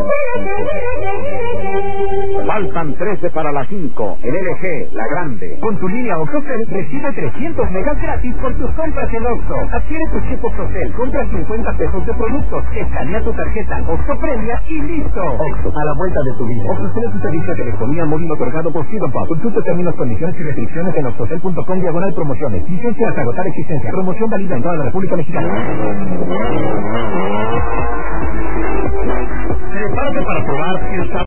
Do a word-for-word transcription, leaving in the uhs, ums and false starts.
Faltan trece para las cinco. En L G, la grande. Con tu línea OXXOCEL recibe trescientos megas gratis por tus compras en Oxxo. Adquiere tu chip OXXOCEL, compra cincuenta pesos de productos, escanea tu tarjeta Oxxo Premia y listo. Oxxo, a la vuelta de tu vida. OXXOCEL es un servicio de telefonía móvil otorgado por Freedom Pub. Consulta términos, condiciones y restricciones en oxxocel punto com diagonal promociones. Licencia hasta agotar existencia. Promoción válida en toda la República Mexicana. Prepárate para probar el sabor